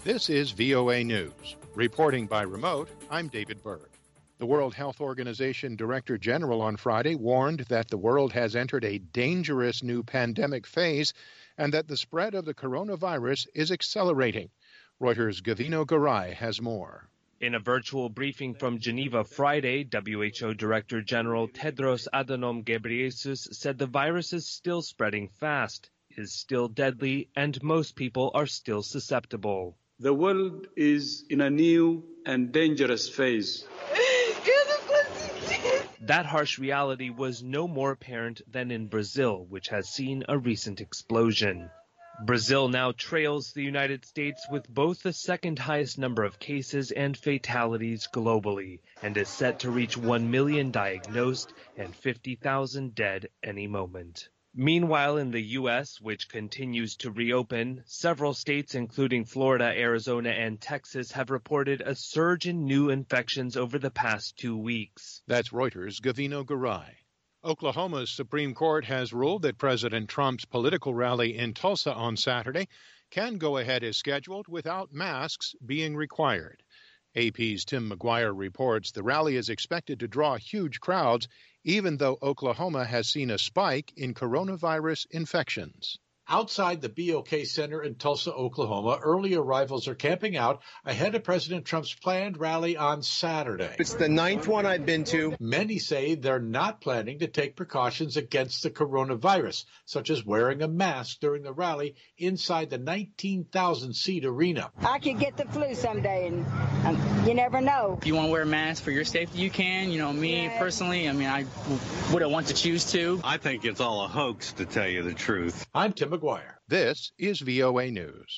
This is VOA News. Reporting by remote, I'm David Berg. The World Health Organization Director General on Friday warned that the world has entered a dangerous new pandemic phase and that the spread of the coronavirus is accelerating. Reuters' Gavino Garai has more. In a virtual briefing from Geneva Friday, WHO Director General Tedros Adhanom Ghebreyesus said the virus is still spreading fast, is still deadly, and most people are still susceptible. The world is in a new and dangerous phase. That harsh reality was no more apparent than in Brazil, which has seen a recent explosion. Brazil now trails the United States with both the second highest number of cases and fatalities globally, and is set to reach 1 million diagnosed and 50,000 dead any moment. Meanwhile, in the U.S., which continues to reopen, several states, including Florida, Arizona, and Texas, have reported a surge in new infections over the past 2 weeks. That's Reuters' Gavino Garai. Oklahoma's Supreme Court has ruled that President Trump's political rally in Tulsa on Saturday can go ahead as scheduled without masks being required. AP's Tim McGuire reports the rally is expected to draw huge crowds, even though Oklahoma has seen a spike in coronavirus infections. Outside the BOK Center in Tulsa, Oklahoma, early arrivals are camping out ahead of President Trump's planned rally on Saturday. It's the 9th one I've been to. Many say they're not planning to take precautions against the coronavirus, such as wearing a mask during the rally inside the 19,000-seat arena. I could get the flu someday, and you never know. If you want to wear a mask for your safety, you can. Me personally, I wouldn't want to choose to. I think it's all a hoax, to tell you the truth. I'm Tim McGuire. This is VOA News.